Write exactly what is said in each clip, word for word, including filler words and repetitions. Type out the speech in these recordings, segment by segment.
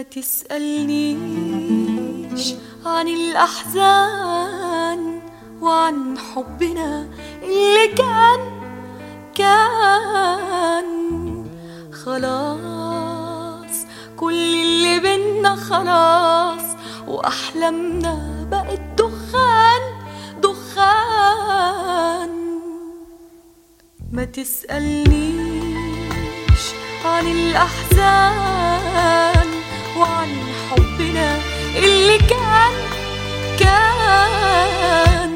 تسألنيش عن الأحزان وعن حبنا اللي كان كان خلاص. كل اللي بينا خلاص وأحلامنا بقت دخان دخان. ما تسألنيش عن الأحزان وعن حبنا اللي كان كان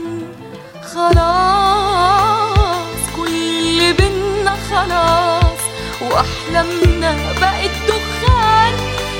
خلاص. كل اللي بينا خلاص وأحلامنا بقت دخان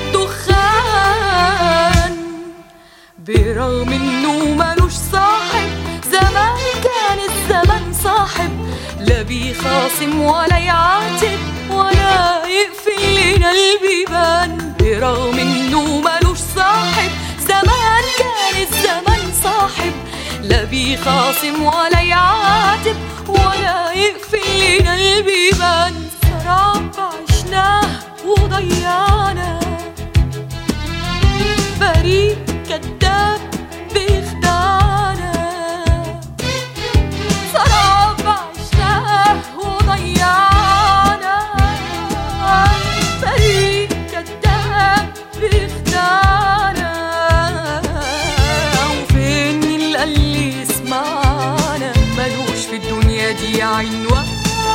دخان. برغم إنه ملوش صاحب زمان كان الزمن صاحب، لا بيخاصم ولا يعاتب ولا يقفل لنا البيبان. برغم إنه ملوش صاحب زمان كان الزمن صاحب، لا بيخاصم ولا يعاتب ولا يقفل لنا البيبان. سراب عشناه وضيعنا، فريق كداب بيخدعنا. سراب عشناه وضيعنا، فريق كداب بيخدعنا. وفين اللي يسمعنا ملوش في الدنيا دي عنوان.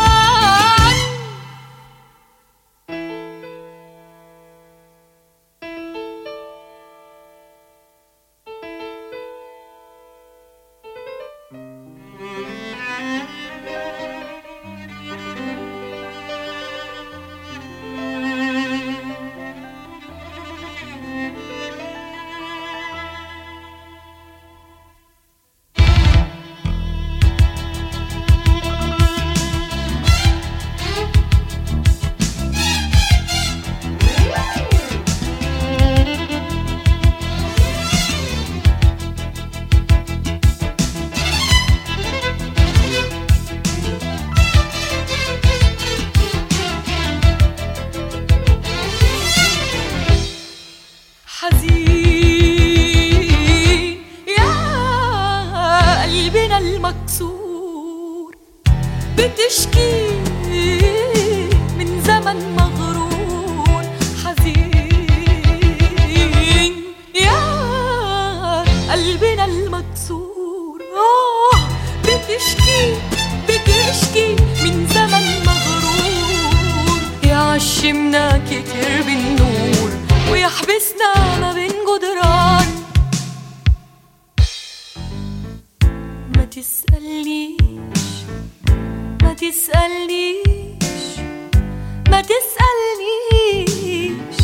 حزين يا قلبنا المكسور، بتشكي من زمن مغرور. حزين يا قلبنا المكسور، آه بتشكي بتشكي من زمن مغرور. يعشمنا كتير بالنور ويحبسنا ما بين جدران. ما تسألنيش ما تسألنيش ما تسألنيش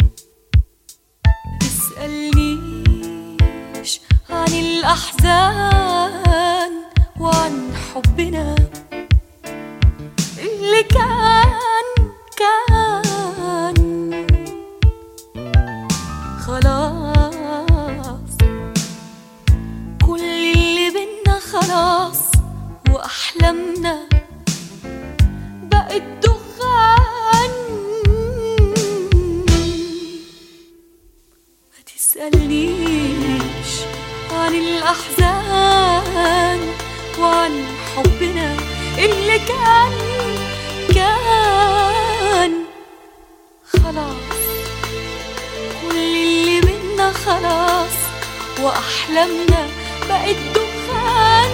تسألنيش عن الأحزان وعن حبنا اللي كان كان خلاص. كل اللي بينا خلاص وأحلامنا بقت دخان. ما تسألنيش عن الأحزان وعن حبنا اللي كان كان خلاص. كل اللي منا خلاص وأحلامنا بقت دخان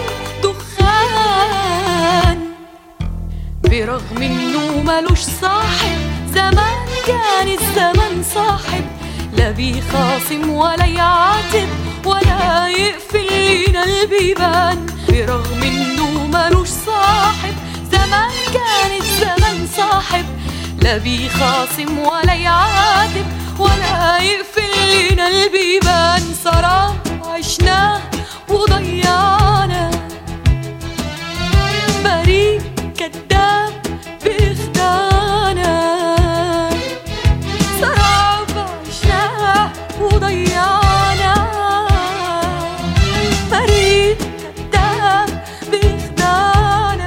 دخان. برغم إنه ملوش صاحب زمان كان الزمن صاحب، لا بيخاصم ولا يعاتب ولا يقفل لنا البيبان. برغم إنه ملوش صاحب زمان كان الزمن صاحب، لا بيخاصم ولا يعاتب ولا يقفل لنا البيبان. سراب عشناه وضيعنا، بريء كداب بيخدعنا. سراب عشناه وضيعنا، بريء كداب بيخدعنا.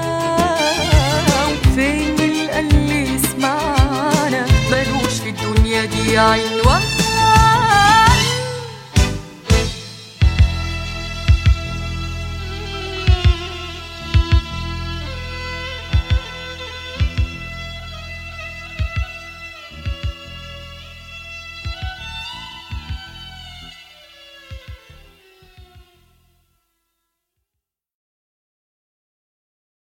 وفين اللي يسمعنا ملوش في الدنيا الدنيا دي عنوان